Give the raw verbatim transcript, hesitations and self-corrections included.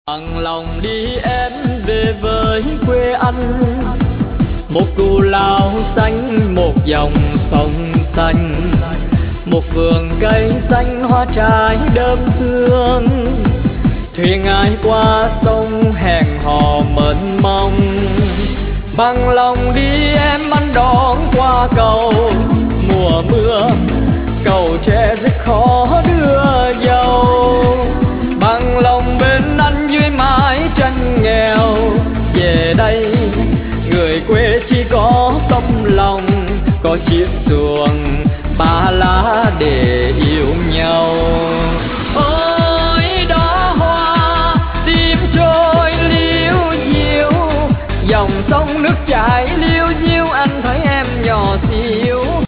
Bằng lòng đi em về với quê anh, một cù lao xanh, một dòng sông xanh, một vườn cây xanh hoa trái đơm thương. Thuyền ai qua sông hẹn hò mến mong, bằng lòng đi em anh đón qua cầu. Mùa mưa cầu tre rất khó đưa